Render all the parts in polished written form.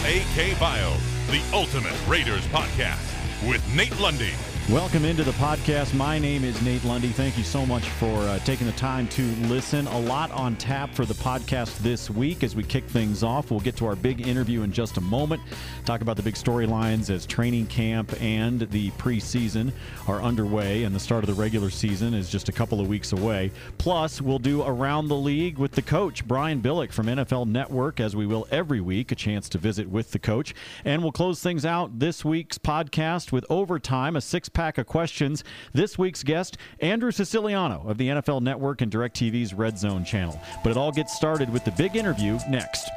AK Bio, the Ultimate Raiders podcast with Nate Lundy. Welcome into the podcast. My name is Nate Lundy. Thank you so much for taking the time to listen. A lot on tap for the podcast this week as we kick things off. We'll get to our big interview in just a moment. Talk about the big storylines as training camp and the preseason are underway, and the start of the regular season is just a couple of weeks away. Plus, we'll do Around the League with the coach, Brian Billick from NFL Network, as we will every week, a chance to visit with the coach. And we'll close things out this week's podcast with Overtime, a six-pack of questions. This week's guest, Andrew Siciliano of the NFL Network and DirecTV's Red Zone channel. But it all gets started with the big interview next.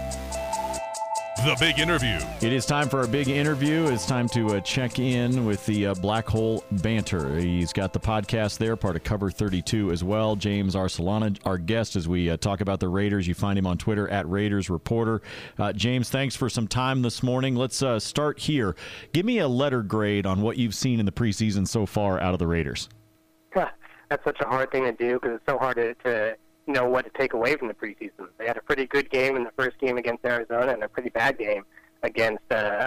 The big interview. It is time for our big interview. It's time to check in with the Black Hole Banter. He's got the podcast there, part of Cover 32 as well. James Arcelana, our guest, as we talk about the Raiders. You find him on Twitter at Raiders Reporter. James, thanks for some time this morning. Let's start here. Give me a letter grade on what you've seen in the preseason so far out of the Raiders. That's such a hard thing to do because it's so hard to know what to take away from the preseason. They had a pretty good game in the first game against Arizona and a pretty bad game against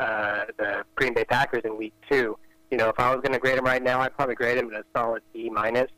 the Green Bay Packers in week 2. You know, if I was going to grade him right now, I'd probably grade him at a solid B-.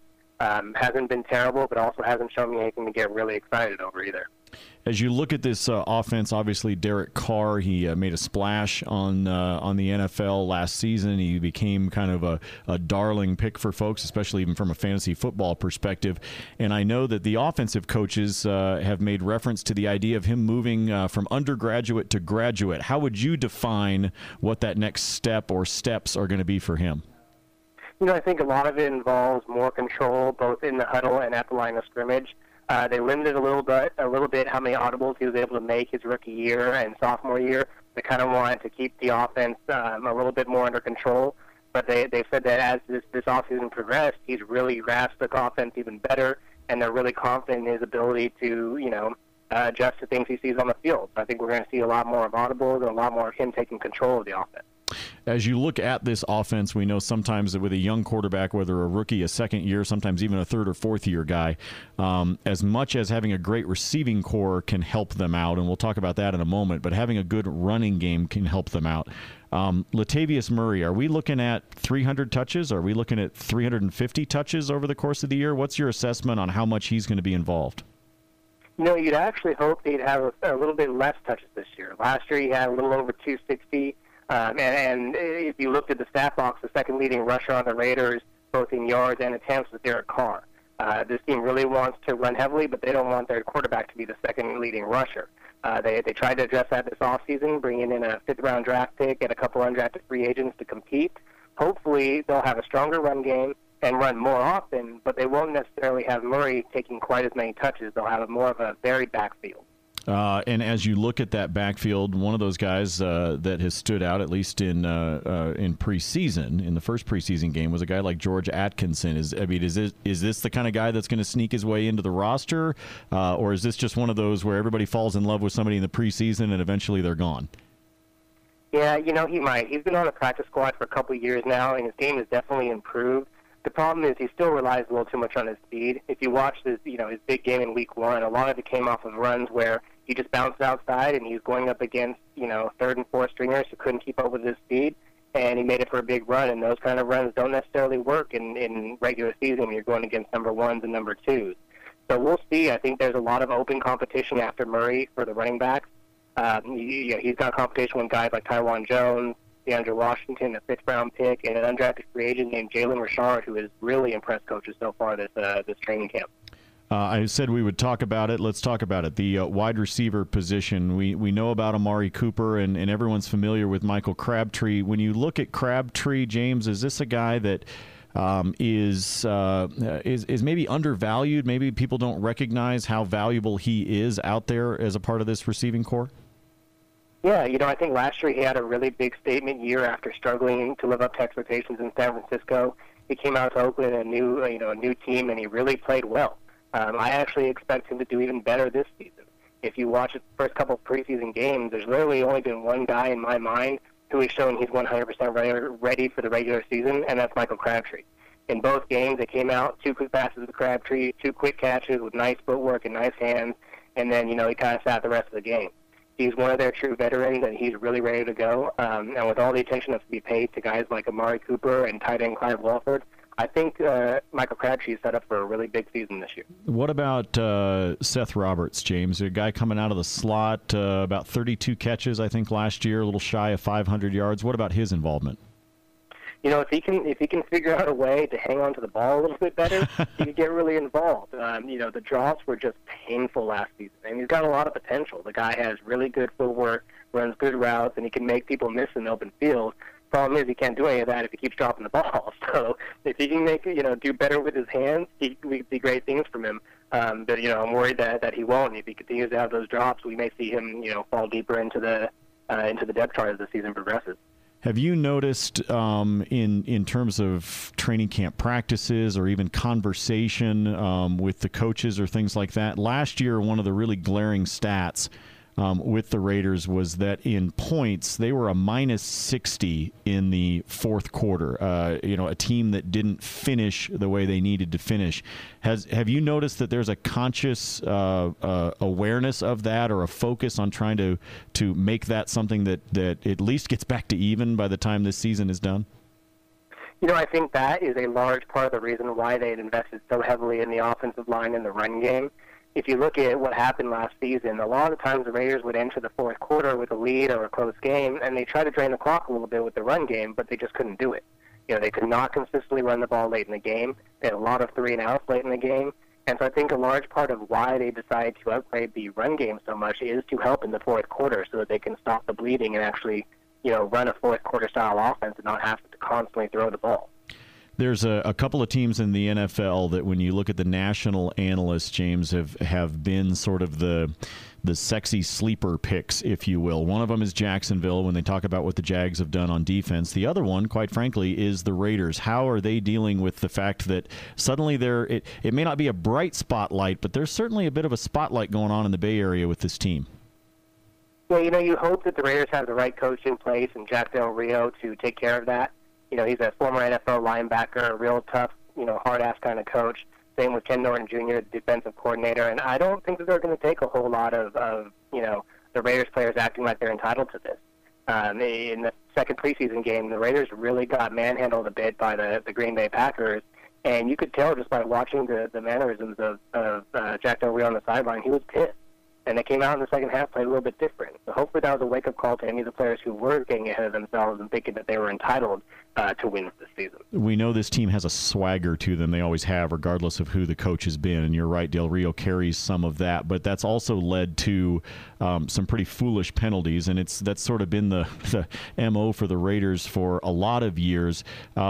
Hasn't been terrible, but also hasn't shown me anything to get really excited over either. As you look at this offense, obviously Derek Carr, he made a splash on the NFL last season. He became kind of a darling pick for folks, especially even from a fantasy football perspective. And I know that the offensive coaches have made reference to the idea of him moving from undergraduate to graduate. How would you define what that next step or steps are going to be for him? You know, I think a lot of it involves more control, both in the huddle and at the line of scrimmage. They limited a little bit how many audibles he was able to make his rookie year and sophomore year. They kind of wanted to keep the offense a little bit more under control. But they said that as this offseason progressed, he's really grasped the offense even better, and they're really confident in his ability to, adjust to things he sees on the field. I think we're going to see a lot more of audibles and a lot more of him taking control of the offense. As you look at this offense, we know sometimes that with a young quarterback, whether a rookie, a second year, sometimes even a third or fourth year guy, as much as having a great receiving core can help them out, and we'll talk about that in a moment, but having a good running game can help them out. Latavius Murray, are we looking at 300 touches? Are we looking at 350 touches over the course of the year? What's your assessment on how much he's going to be involved? You know, you'd actually hope he'd have a little bit less touches this year. Last year he had a little over 260. And if you looked at the stat box, the second leading rusher on the Raiders, both in yards and attempts, was Derek Carr. This team really wants to run heavily, but they don't want their quarterback to be the second leading rusher. They tried to address that this offseason, bringing in a fifth-round draft pick and a couple undrafted free agents to compete. Hopefully they'll have a stronger run game and run more often, but they won't necessarily have Murray taking quite as many touches. They'll have more of a varied backfield. And as you look at that backfield, one of those guys that has stood out, at least in preseason, in the first preseason game, was a guy like George Atkinson. Is this the kind of guy that's going to sneak his way into the roster, or is this just one of those where everybody falls in love with somebody in the preseason and eventually they're gone? Yeah, you know, he might. He's been on the practice squad for a couple of years now, and his game has definitely improved. The problem is he still relies a little too much on his speed. If you watch his big game in week 1, a lot of it came off of runs where he just bounced outside and he was going up against, third and fourth stringers who couldn't keep up with his speed, and he made it for a big run. And those kind of runs don't necessarily work in regular season when you're going against number 1s and number 2s. So we'll see. I think there's a lot of open competition after Murray for the running backs. He's got competition with guys like Tywan Jones, DeAndre Washington, a fifth-round pick, and an undrafted free agent named Jalen Richard, who has really impressed coaches so far this training camp. I said we would talk about it. Let's talk about it. The wide receiver position. We know about Amari Cooper, and everyone's familiar with Michael Crabtree. When you look at Crabtree, James, is this a guy that is maybe undervalued? Maybe people don't recognize how valuable he is out there as a part of this receiving core? Yeah, I think last year he had a really big statement year after struggling to live up to expectations in San Francisco. He came out to Oakland, a new team, and he really played well. I actually expect him to do even better this season. If you watch the first couple of preseason games, there's literally only been one guy in my mind who has shown he's 100% ready for the regular season, and that's Michael Crabtree. In both games, they came out 2 quick passes to Crabtree, 2 quick catches with nice footwork and nice hands, and then, he kind of sat the rest of the game. he's one of their true veterans, and he's really ready to go. And with all the attention that's to be paid to guys like Amari Cooper and tight end Clive Walford, I think Michael Crabtree is set up for a really big season this year. What about Seth Roberts, James? A guy coming out of the slot, about 32 catches, I think, last year, a little shy of 500 yards. What about his involvement? If he can figure out a way to hang on to the ball a little bit better, he could get really involved. The drops were just painful last season, and he's got a lot of potential. The guy has really good footwork, runs good routes, and he can make people miss in the open field. Problem is, he can't do any of that if he keeps dropping the ball. So if he can do better with his hands, we see great things from him. But I'm worried that he won't. If he continues to have those drops, we may see him fall deeper into the depth chart as the season progresses. Have you noticed in terms of training camp practices or even conversation with the coaches or things like that? Last year, one of the really glaring stats with the Raiders was that in points, they were a minus 60 in the fourth quarter, a team that didn't finish the way they needed to finish. Have you noticed that there's a conscious awareness of that or a focus on trying to make that something that at least gets back to even by the time this season is done? I think that is a large part of the reason why they had invested so heavily in the offensive line and the run game. If you look at what happened last season, a lot of the times the Raiders would enter the fourth quarter with a lead or a close game, and they tried to drain the clock a little bit with the run game, but they just couldn't do it. They could not consistently run the ball late in the game. They had a lot of 3-and-outs late in the game. And so I think a large part of why they decided to upgrade the run game so much is to help in the fourth quarter so that they can stop the bleeding and actually, run a fourth quarter style offense and not have to constantly throw the ball. There's a couple of teams in the NFL that when you look at the national analysts, James, have been sort of the sexy sleeper picks, if you will. One of them is Jacksonville when they talk about what the Jags have done on defense. The other one, quite frankly, is the Raiders. How are they dealing with the fact that suddenly it may not be a bright spotlight, but there's certainly a bit of a spotlight going on in the Bay Area with this team? Well, you hope that the Raiders have the right coach in place and Jack Del Rio to take care of that. He's a former NFL linebacker, a real tough, hard-ass kind of coach. Same with Ken Norton Jr., the defensive coordinator. And I don't think that they're going to take a whole lot of the Raiders players acting like they're entitled to this. In the second preseason game, the Raiders really got manhandled a bit by the Green Bay Packers. And you could tell just by watching the mannerisms of Jack Del Rio on the sideline, he was pissed. And they came out in the second half, played a little bit different. So hopefully that was a wake-up call to any of the players who were getting ahead of themselves and thinking that they were entitled to win this season. We know this team has a swagger to them. They always have, regardless of who the coach has been. And you're right, Del Rio carries some of that. But that's also led to some pretty foolish penalties. And that's sort of been the MO for the Raiders for a lot of years.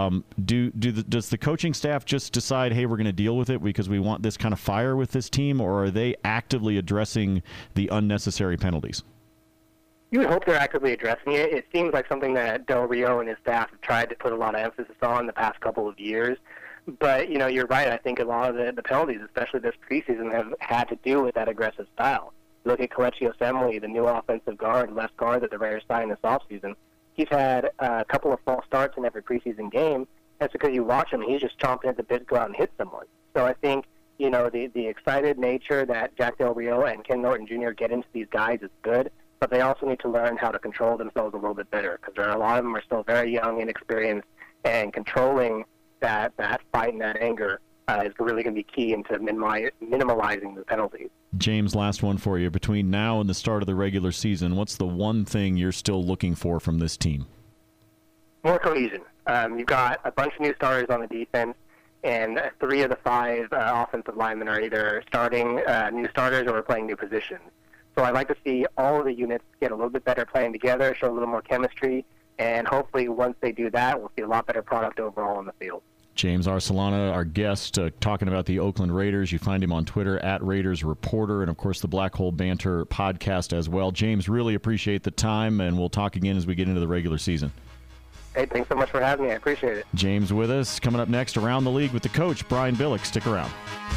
Does the coaching staff just decide, hey, we're going to deal with it because we want this kind of fire with this team? Or are they actively addressing the unnecessary penalties? You would hope they're actively addressing it. It seems like something that Del Rio and his staff have tried to put a lot of emphasis on the past couple of years. But, you're right. I think a lot of the penalties, especially this preseason, have had to do with that aggressive style. Look at Kelechi Osemele, the new offensive guard, left guard that the Raiders signed this offseason. He's had a couple of false starts in every preseason game. That's because you watch him, he's just chomping at the bit to go out and hit someone. So I think, the excited nature that Jack Del Rio and Ken Norton Jr. get into these guys is good. But they also need to learn how to control themselves a little bit better because a lot of them are still very young, inexperienced, and controlling that fight and that anger is really going to be key into minimalizing the penalties. James, last one for you. Between now and the start of the regular season, what's the one thing you're still looking for from this team? More cohesion. You've got a bunch of new starters on the defense, and 3 of the 5 offensive linemen are either starting new starters or playing new positions. So I'd like to see all of the units get a little bit better playing together, show a little more chemistry, and hopefully once they do that, we'll see a lot better product overall on the field. James Arcelana, our guest, talking about the Oakland Raiders. You find him on Twitter at Raiders Reporter, and, of course, the Black Hole Banter podcast as well. James, really appreciate the time, and we'll talk again as we get into the regular season. Hey, thanks so much for having me. I appreciate it. James with us. Coming up next, Around the League with the coach, Brian Billick. Stick around.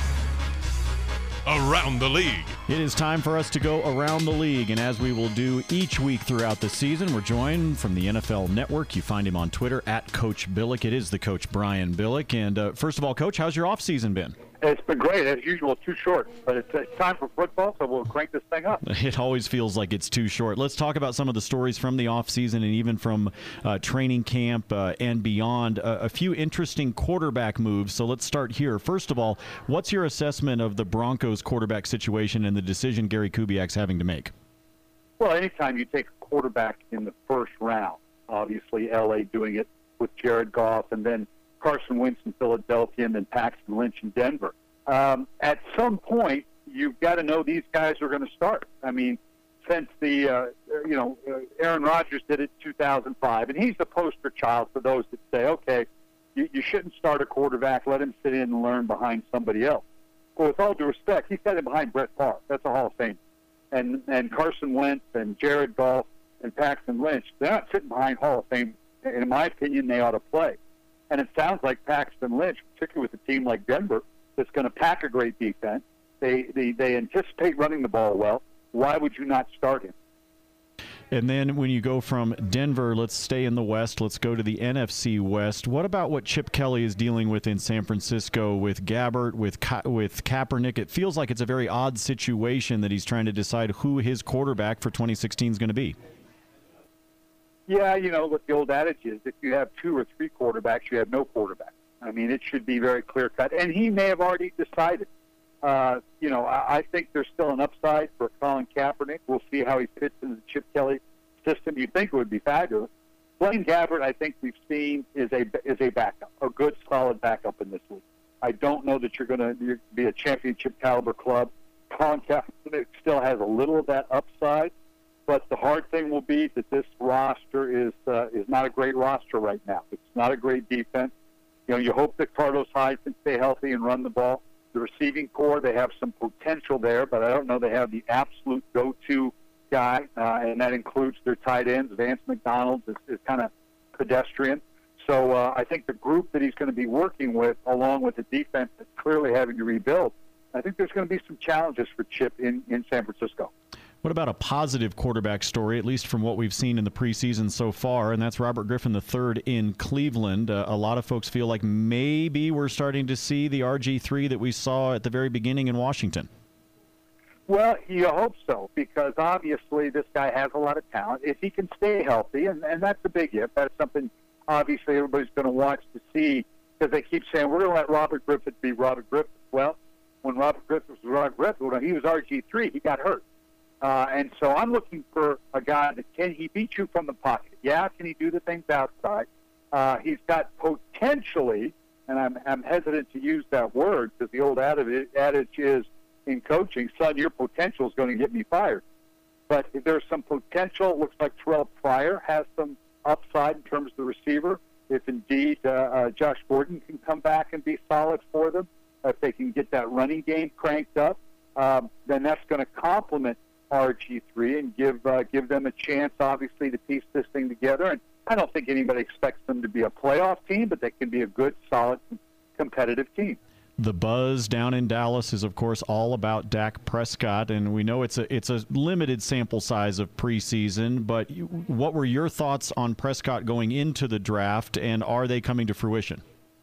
Around the League. It is time for us to go around the league, and as we will do each week throughout the season, we're joined from the NFL Network. You find him on Twitter at Coach Billick. It is the coach, Brian Billick. And first of all, Coach, how's your offseason been? It's been great. As usual, too short. But it's time for football, so we'll crank this thing up. It always feels like it's too short. Let's talk about some of the stories from the offseason and even from training camp and beyond. A few interesting quarterback moves, so let's start here. First of all, what's your assessment of the Broncos quarterback situation and the decision Gary Kubiak's having to make? Well, anytime you take a quarterback in the first round, obviously L.A. doing it with Jared Goff, and then Carson Wentz in Philadelphia, and then Paxton Lynch in Denver. At some point, you've got to know these guys are going to start. I mean, since Aaron Rodgers did it in 2005, and he's the poster child for those that say, okay, you shouldn't start a quarterback, let him sit in and learn behind somebody else. Well, with all due respect, he sat in behind Brett Favre. That's a Hall of Fame. And Carson Wentz and Jared Goff and Paxton Lynch, they're not sitting behind Hall of Fame. In my opinion, they ought to play. And it sounds like Paxton Lynch, particularly with a team like Denver, that's going to pack a great defense. They anticipate running the ball well. Why would you not start him? And then when you go from Denver, let's stay in the West. Let's go to the NFC West. What about what Chip Kelly is dealing with in San Francisco with Gabbert, with Kaepernick? It feels like it's a very odd situation that he's trying to decide who his quarterback for 2016 is going to be. Yeah, what the old adage is, if you have 2 or 3 quarterbacks, you have no quarterback. I mean, it should be very clear-cut. And he may have already decided. I think there's still an upside for Colin Kaepernick. We'll see how he fits in the Chip Kelly system. You'd think it would be fabulous. Blaine Gabbert, I think we've seen, is a backup, a good, solid backup in this league. I don't know that you're going to be a championship-caliber club. Colin Kaepernick still has a little of that upside. But the hard thing will be that this roster is not a great roster right now. It's not a great defense. You hope that Carlos Hyde can stay healthy and run the ball. The receiving core, they have some potential there, but I don't know they have the absolute go-to guy, and that includes their tight ends. Vance McDonald is kind of pedestrian. So I think the group that he's going to be working with, along with the defense that's clearly having to rebuild, I think there's going to be some challenges for Chip in San Francisco. What about a positive quarterback story, at least from what we've seen in the preseason so far, and that's Robert Griffin III in Cleveland. A lot of folks feel like maybe we're starting to see the RG3 that we saw at the very beginning in Washington. Well, you hope so, because obviously this guy has a lot of talent. If he can stay healthy, and that's a big if, that's something obviously everybody's going to watch to see, because they keep saying, we're going to let Robert Griffin be Robert Griffin. Well, when Robert Griffin was Robert Griffin, when he was RG3, he got hurt. And so I'm looking for a guy that can he beat you from the pocket? Yeah, can he do the things outside? He's got potentially, and I'm hesitant to use that word because the old adage is in coaching, son, your potential is going to get me fired. But there's some potential. It looks like Terrell Pryor has some upside in terms of the receiver. If indeed Josh Gordon can come back and be solid for them, if they can get that running game cranked up, then that's going to complement RG3 and give them a chance, obviously, to piece this thing together. And I don't think anybody expects them to be a playoff team, but they can be a good, solid, competitive team. The buzz down in Dallas is, of course, all about Dak Prescott, and we know it's a limited sample size of preseason, but what were your thoughts on Prescott going into the draft, and are they coming to fruition?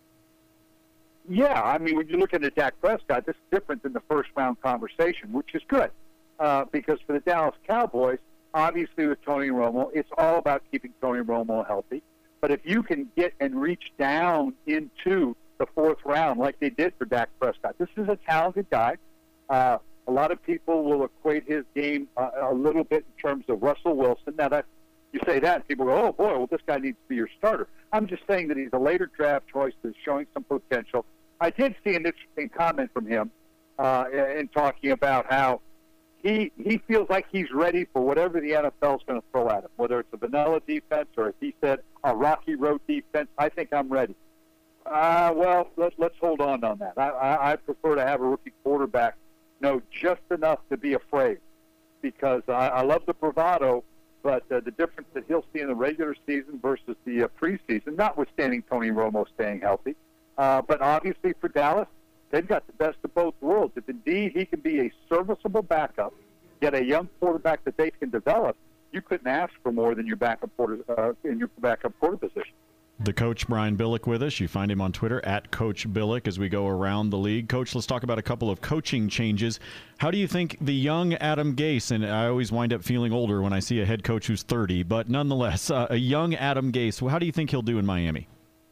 Yeah, I mean, when you look at Dak Prescott, this is different than the first-round conversation, which is good. Because for the Dallas Cowboys, obviously with Tony Romo, it's all about keeping Tony Romo healthy. But if you can get and reach down into the 4th round like they did for Dak Prescott, this is a talented guy. A lot of people will equate his game a little bit in terms of Russell Wilson. Now, that you say that, and people go, oh, boy, well, this guy needs to be your starter. I'm just saying that he's a later draft choice that's showing some potential. I did see an interesting comment from him in talking about how he feels like he's ready for whatever the NFL is going to throw at him, whether it's a vanilla defense or, if he said, a rocky road defense. I think I'm ready. Well, let's hold on that. I prefer to have a rookie quarterback know just enough to be afraid, because I love the bravado, but the difference that he'll see in the regular season versus the preseason, notwithstanding Tony Romo staying healthy. But obviously for Dallas, they've got the best of both worlds. If indeed he can be a serviceable backup, get a young quarterback that they can develop, you couldn't ask for more than your backup quarter in your backup quarter position. The coach, Brian Billick, with us. You find him on Twitter at Coach Billick as we go around the league. Coach, let's talk about a couple of coaching changes. How do you think the young Adam Gase, and I always wind up feeling older when I see a head coach who's 30, but nonetheless, a young Adam Gase, how do you think he'll do in Miami?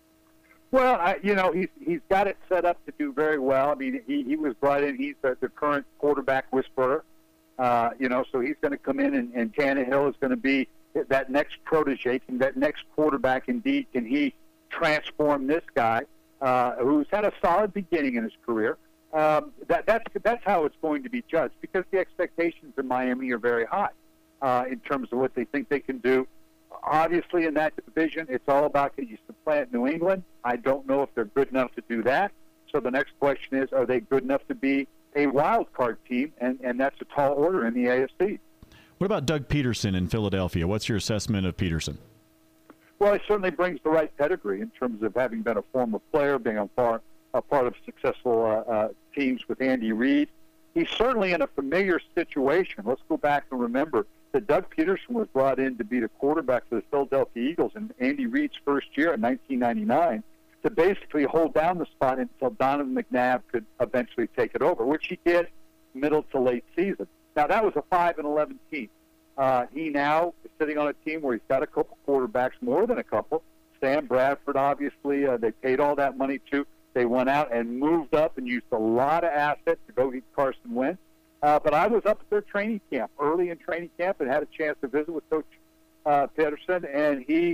Well, he's got it set up to do very well. I mean, he was brought in. He's the current quarterback whisperer. So he's going to come in, and Tannehill is going to be that next protege, that next quarterback. Indeed, can he transform this guy who's had a solid beginning in his career? That's how it's going to be judged, because the expectations in Miami are very high in terms of what they think they can do. Obviously, in that division, it's all about can you supplant New England. I don't know if they're good enough to do that. So the next question is, are they good enough to be a wild card team? And that's a tall order in the AFC. What about Doug Peterson in Philadelphia? What's your assessment of Peterson? Well, he certainly brings the right pedigree in terms of having been a former player, being a part of successful teams with Andy Reid. He's certainly in a familiar situation. Let's go back and remember that Doug Peterson was brought in to be the quarterback for the Philadelphia Eagles in Andy Reid's first year in 1999 to basically hold down the spot until Donovan McNabb could eventually take it over, which he did middle to late season. Now, that was a 5-11 team. He now is sitting on a team where he's got a couple quarterbacks, more than a couple. Sam Bradford, obviously, they paid all that money to. They went out and moved up and used a lot of assets to go get Carson Wentz. But I was up at their training camp, early in training camp, and had a chance to visit with Coach Peterson. And he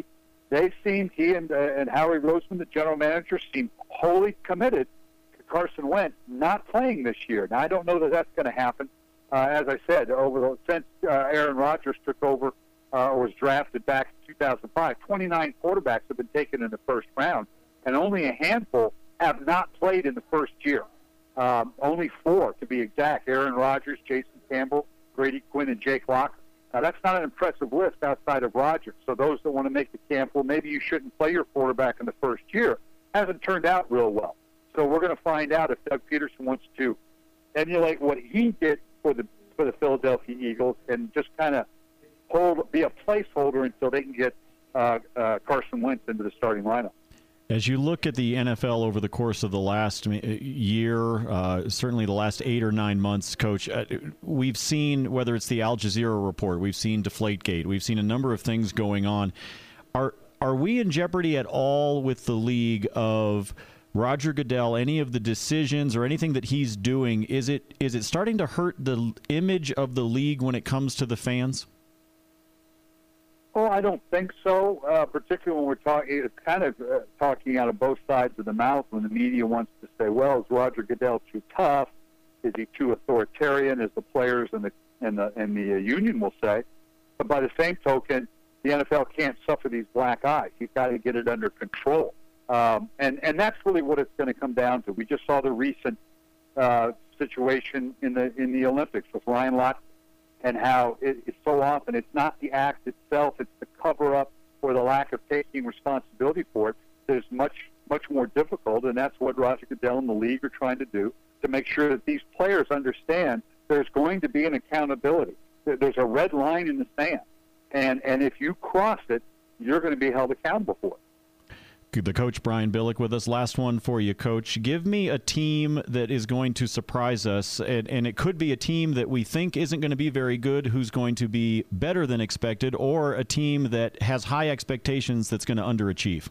and Howie Roseman, the general manager, seemed wholly committed to Carson Wentz not playing this year. Now, I don't know that that's going to happen. As I said, since Aaron Rodgers took over or was drafted back in 2005, 29 quarterbacks have been taken in the first round, and only a handful have not played in the first year. Only 4, to be exact: Aaron Rodgers, Jason Campbell, Brady Quinn, and Jake Locker. Now, that's not an impressive list outside of Rodgers. So those that want to make the camp, well, maybe you shouldn't play your quarterback in the first year, hasn't turned out real well. So we're going to find out if Doug Peterson wants to emulate what he did for the Philadelphia Eagles and just kind of be a placeholder until they can get Carson Wentz into the starting lineup. As you look at the NFL over the course of the last year, certainly the last 8 or 9 months, Coach, we've seen, whether it's the Al Jazeera report, we've seen Deflategate, we've seen a number of things going on. Are we in jeopardy at all with the league of Roger Goodell, any of the decisions or anything that he's doing? Is it starting to hurt the image of the league when it comes to the fans? Well, I don't think so, particularly when we're talking, talking out of both sides of the mouth when the media wants to say, well, is Roger Goodell too tough? Is he too authoritarian, as the players and the union will say? But by the same token, the NFL can't suffer these black eyes. He's got to get it under control. And that's really what it's going to come down to. We just saw the recent situation in the Olympics with Ryan Lochte, and how it's so often it's not the act itself, it's the cover-up or the lack of taking responsibility for it that is much more difficult, and that's what Roger Goodell and the league are trying to do, to make sure that these players understand there's going to be an accountability. There's a red line in the sand, and if you cross it, you're going to be held accountable for it. The coach, Brian Billick, with us. Last one for you, Coach. Give me a team that is going to surprise us, and it could be a team that we think isn't going to be very good, who's going to be better than expected, or a team that has high expectations that's going to underachieve.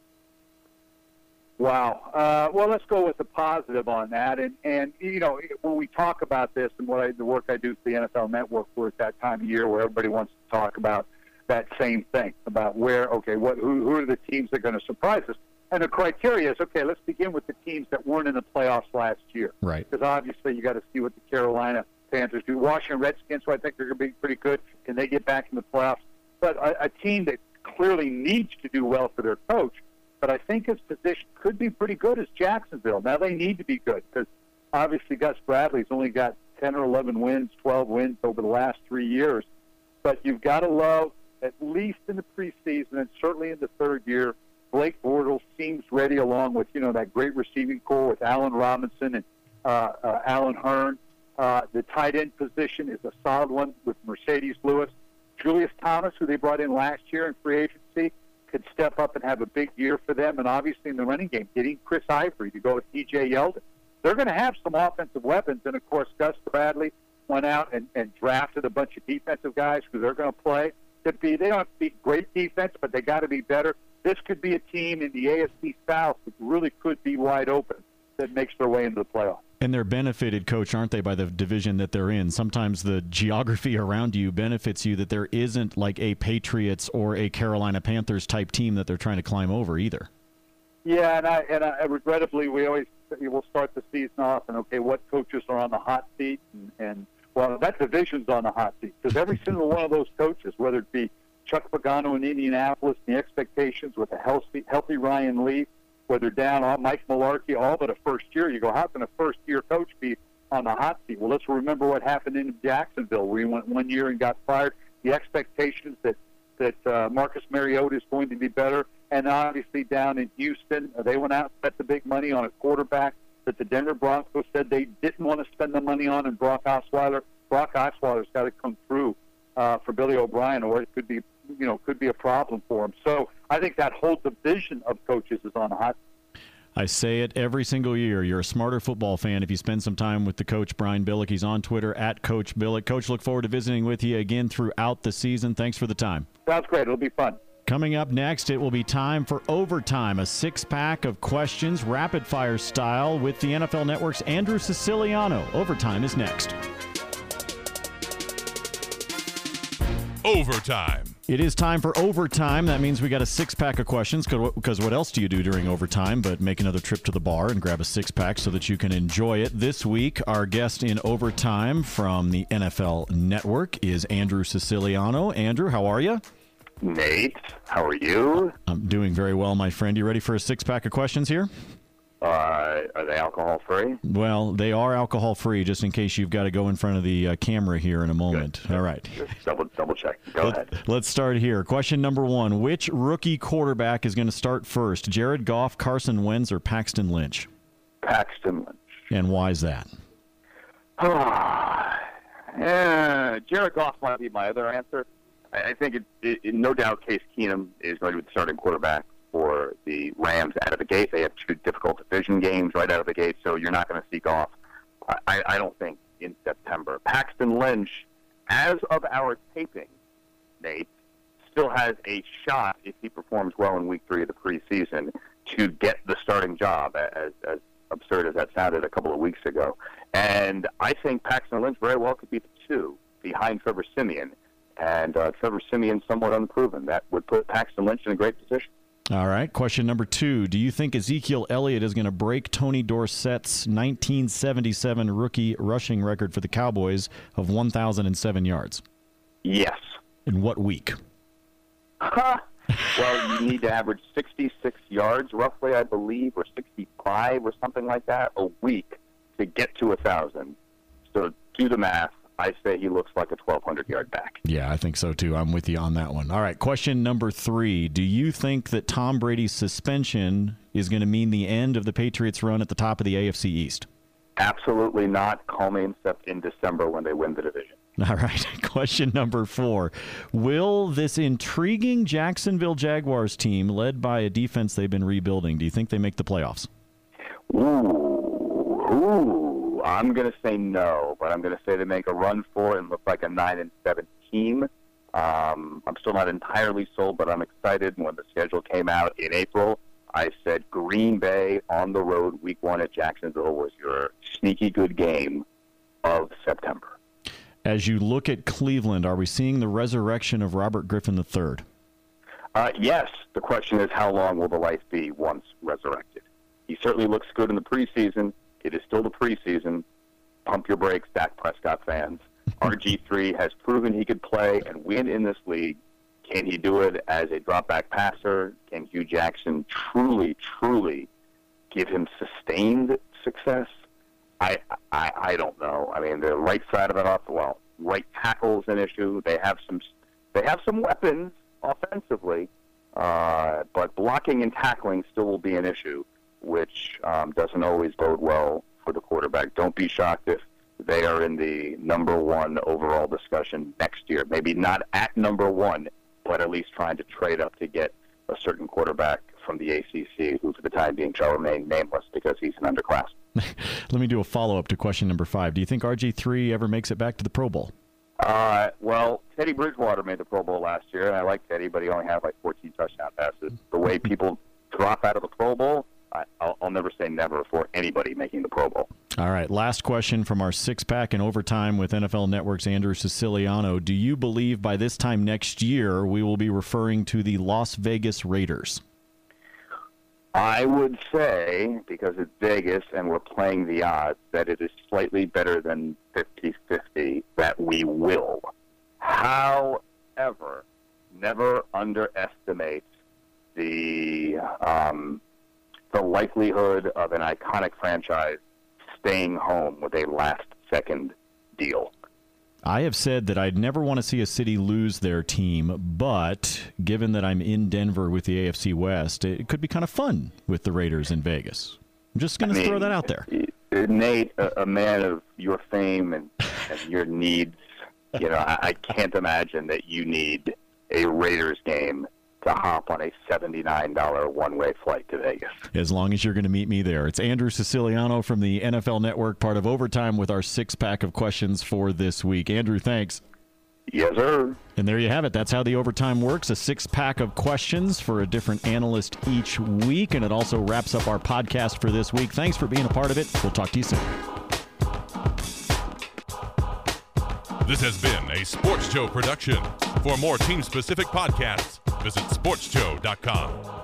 Wow. Well, let's go with the positive on that. And when we talk about this and the work I do for the NFL Network, we're at that time of year where everybody wants to talk about that same thing, about who are the teams that are going to surprise us. And the criteria is, okay, let's begin with the teams that weren't in the playoffs last year. Right. Because obviously you got to see what the Carolina Panthers do. Washington Redskins, who I think they're going to be pretty good. Can they get back in the playoffs? But a team that clearly needs to do well for their coach, but I think his position could be pretty good, is Jacksonville. Now, they need to be good because obviously Gus Bradley's only got 10 or 11 wins, 12 wins over the last 3 years. But you've got to love, at least in the preseason and certainly in the third year, Blake Bortles seems ready, along with, that great receiving core with Allen Robinson and Allen Hurn. The tight end position is a solid one with Mercedes Lewis. Julius Thomas, who they brought in last year in free agency, could step up and have a big year for them. And obviously in the running game, getting Chris Ivory to go with T.J. Yeldon. They're going to have some offensive weapons. And, of course, Gus Bradley went out and drafted a bunch of defensive guys who they're going to play. They don't have to be great defense, but they got to be better. This could be a team in the AFC South that really could be wide open that makes their way into the playoffs. And they're benefited, Coach, aren't they, by the division that they're in? Sometimes the geography around you benefits you that there isn't like a Patriots or a Carolina Panthers type team that they're trying to climb over either. Yeah, and I regrettably, we'll start the season off and, okay, what coaches are on the hot seat? And well, that division's on the hot seat because every single one of those coaches, whether it be Chuck Pagano in Indianapolis, the expectations with a healthy Ryan Leaf, whether down on Mike Mularkey, all but a first year, you go, how can a first-year coach be on the hot seat? Well, let's remember what happened in Jacksonville where he went 1 year and got fired. The expectations that Marcus Mariota is going to be better. And obviously down in Houston, they went out and spent the big money on a quarterback that the Denver Broncos said they didn't want to spend the money on, and Brock Osweiler. Brock Osweiler's got to come through for Billy O'Brien, or it could be a problem for him. So I think that whole division of coaches is on the hot. I say it every single year. You're a smarter football fan if you spend some time with the coach, Brian Billick. He's on Twitter at Coach Billick. Coach, look forward to visiting with you again throughout the season. Thanks for the time. Sounds great. It'll be fun. Coming up next, it will be time for Overtime, a six-pack of questions, rapid-fire style, with the NFL Network's Andrew Siciliano. Overtime is next. Overtime. It is time for Overtime. That means we got a six-pack of questions, because what else do you do during overtime but make another trip to the bar and grab a six-pack so that you can enjoy it? This week, our guest in Overtime from the NFL Network is Andrew Siciliano. Andrew, how are you? Nate, how are you? I'm doing very well, my friend. You ready for a six-pack of questions here? Are they alcohol-free? Well, they are alcohol-free, just in case you've got to go in front of the camera here in a moment. Good. All right. Just double check. Go ahead. Let's start here. Question number one. Which rookie quarterback is going to start first? Jared Goff, Carson Wentz, or Paxton Lynch? Paxton Lynch. And why is that? Jared Goff might be my other answer. I think no doubt Case Keenum is going to be the starting quarterback for the Rams out of the gate. They have two difficult division games right out of the gate, so you're not going to see Goff, I don't think, in September. Paxton Lynch, as of our taping, Nate, still has a shot, if he performs well in Week 3 of the preseason, to get the starting job, as absurd as that sounded a couple of weeks ago. And I think Paxton Lynch very well could be the 2 behind Trevor Siemian. And Trevor Siemian somewhat unproven. That would put Paxton Lynch in a great position. All right. Question number 2. Do you think Ezekiel Elliott is going to break Tony Dorsett's 1977 rookie rushing record for the Cowboys of 1,007 yards? Yes. In what week? Well, you need to average 66 yards, roughly, I believe, or 65 or something like that, a week to get to 1,000. So do the math. I say he looks like a 1,200-yard back. Yeah, I think so, too. I'm with you on that one. All right, question number 3. Do you think that Tom Brady's suspension is going to mean the end of the Patriots' run at the top of the AFC East? Absolutely not. Call me in December when they win the division. All right, question number 4. Will this intriguing Jacksonville Jaguars team, led by a defense they've been rebuilding, do you think they make the playoffs? Ooh. I'm going to say no, but I'm going to say they make a run for it and look like a 9-7 team. I'm still not entirely sold, but I'm excited. When the schedule came out in April, I said Green Bay on the road Week 1 at Jacksonville was your sneaky good game of September. As you look at Cleveland, are we seeing the resurrection of Robert Griffin III? Yes. The question is, how long will the life be once resurrected? He certainly looks good in the preseason. It is still the preseason. Pump your brakes, Dak Prescott fans. RG3 has proven he could play and win in this league. Can he do it as a drop-back passer? Can Hugh Jackson truly give him sustained success? I don't know. I mean, the right side of it, right tackle's an issue. They have some weapons offensively, but blocking and tackling still will be an issue, which doesn't always bode well for the quarterback. Don't be shocked if they are in the number 1 overall discussion next year. Maybe not at number 1, but at least trying to trade up to get a certain quarterback from the ACC who for the time being shall remain nameless because he's an underclass. Let me do a follow-up to question number 5. Do you think RG3 ever makes it back to the Pro Bowl? Well, Teddy Bridgewater made the Pro Bowl last year, and I like Teddy, but he only had like 14 touchdown passes. The way people drop out of the Pro Bowl, I'll never say never for anybody making the Pro Bowl. All right, last question from our six-pack in overtime with NFL Network's Andrew Siciliano. Do you believe by this time next year we will be referring to the Las Vegas Raiders? I would say, because it's Vegas and we're playing the odds, that it is slightly better than 50-50 that we will. However, never underestimate the likelihood of an iconic franchise staying home with a last-second deal. I have said that I'd never want to see a city lose their team, but given that I'm in Denver with the AFC West, it could be kind of fun with the Raiders in Vegas. I'm just going to throw that out there. Nate, a man of your fame and your needs, I can't imagine that you need a Raiders game to hop on a $79 one-way flight to Vegas. As long as you're going to meet me there. It's Andrew Siciliano from the NFL Network, part of Overtime, with our six-pack of questions for this week. Andrew, thanks. Yes, sir. And there you have it. That's how the Overtime works, a six-pack of questions for a different analyst each week, and it also wraps up our podcast for this week. Thanks for being a part of it. We'll talk to you soon. This has been a Sports Show production. For more team-specific podcasts, visit sportsjoe.com.